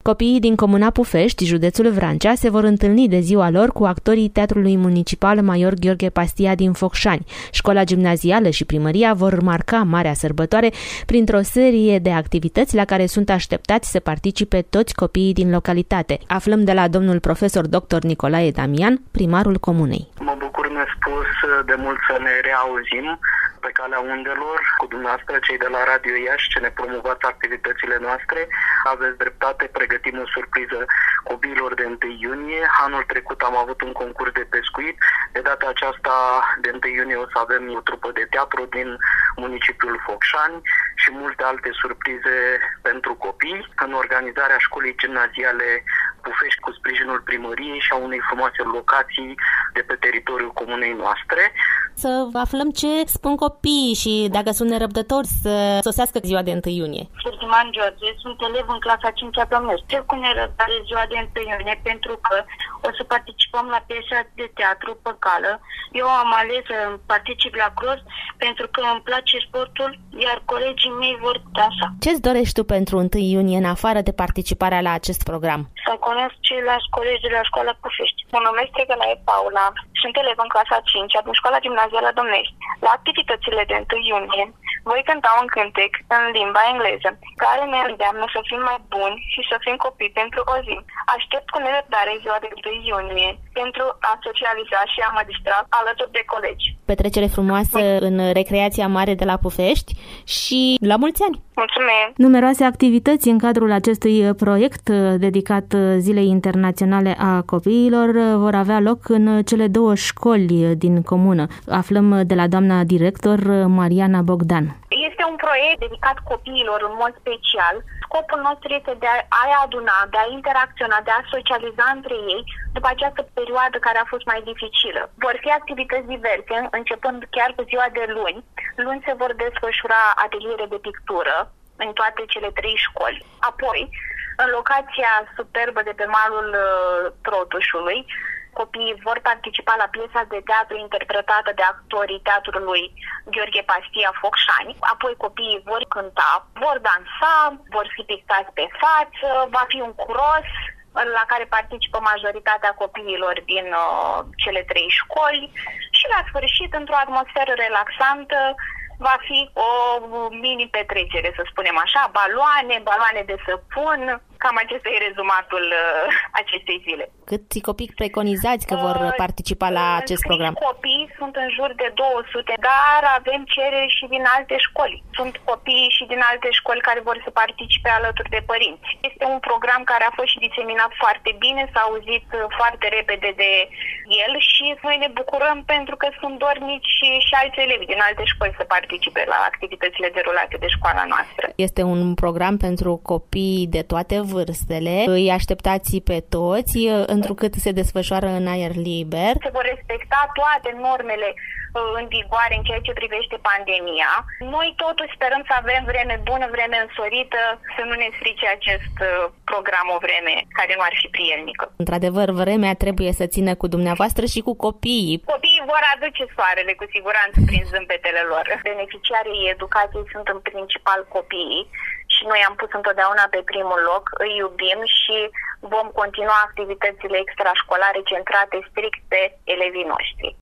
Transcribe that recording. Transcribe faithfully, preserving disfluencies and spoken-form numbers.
Copiii din comuna Pufești, județul Vrancea, se vor întâlni de ziua lor cu actorii Teatrului Municipal Major Gheorghe Pastia din Focșani. Școala gimnazială și primăria vor marca marea sărbătoare printr-o serie de activități la care sunt așteptați să participe toți copiii din localitate. Aflăm de la domnul profesor doctor Nicolae Damian, primarul comunei. Mă bucur nespus de mult să ne reauzim pe calea undelor cu dumneavoastră, cei de la Radio Iași, ce ne promovați activitățile noastre. Aveți dreptate, pregătim o surpriză copiilor de întâi iunie. Anul trecut am avut un concurs de pescuit. De data aceasta, de întâi iunie, o să avem o trupă de teatru din municipiul Focșani și multe alte surprize pentru copii în organizarea școlii gimnaziale Pufești cu sprijinul primăriei și a unei frumoase locații de pe teritoriul comunei noastre. Să aflăm ce spun copiii și dacă sunt nerăbdători să sosească ziua de întâi iunie. Sergiman George, sunt elev în clasa a cincea Domnesc. Cred cu nerăbdare ziua de întâi iunie pentru că o să participăm la piesa de teatru Păcală. Eu am ales să particip la cross pentru că îmi place sportul, iar colegii mei vor dansa. Ce-ți dorești tu pentru întâi iunie în afară de participarea la acest program? Să cunosc ceilalți colegi de la școala Pufești. Mă numesc Tregănaie Paula, sunt elev în clasa a cincea din școala gimnazială Domnești. La activitățile de întâi iunie voi cânta un cântec în limba engleză, care ne îndeamnă să fim mai buni și să fim copii pentru o zi. Aștept cu nerăbdare ziua de întâi iunie pentru a socializa și a mă distra alături de colegi. Petrecere frumoasă în recreația mare de la Pufești și la mulți ani! Mulțumesc! Numeroase activități în cadrul acestui proiect dedicat Zilei Internaționale a Copiilor vor avea loc în cele două școli din comună. Aflăm de la doamna director Mariana Bogdan. Este un proiect dedicat copiilor în mod special. Scopul nostru este de a-i aduna, de a interacționa, de a socializa între ei după această perioadă care a fost mai dificilă. Vor fi activități diverse, începând chiar cu ziua de luni. Luni se vor desfășura ateliere de pictură în toate cele trei școli. Apoi, în locația superbă de pe malul Trotușului, copiii vor participa la piesa de teatru interpretată de actorii Teatrului Gheorghe Pastia Focșani. Apoi copiii vor cânta, vor dansa, vor fi pictați pe față, va fi un cross la care participă majoritatea copiilor din uh, cele trei școli și la sfârșit, într-o atmosferă relaxantă, va fi o mini-petrecere, să spunem așa, baloane, baloane de săpun. Cam acesta e rezumatul uh, acestei zile. Câți copii preconizați că vor participa la uh, acest program? Copii sunt în jur de două sute, dar avem cereri și din alte școli. Sunt copii și din alte școli care vor să participe alături de părinți. Este un program care a fost și diseminat foarte bine, s-a auzit foarte repede de el și noi ne bucurăm pentru că sunt dornici și, și alți elevi din alte școli să participe la activitățile derulate de școala noastră. Este un program pentru copii de toate vârstele. Îi așteptați pe toți, întrucât se desfășoară în aer liber. Se vor respecta toate normele în vigoare în ceea ce privește pandemia. Noi totuși sperăm să avem vreme bună, vreme însorită, să nu ne strice acest program o vreme care nu ar fi prielnică. Într-adevăr, vremea trebuie să țină cu dumneavoastră și cu copiii. Copiii vor aduce soarele cu siguranță prin zâmbetele lor. Beneficiarii educației sunt în principal copiii și noi am pus întotdeauna pe primul loc, îi iubim și vom continua activitățile extrașcolare centrate strict pe elevii noștri.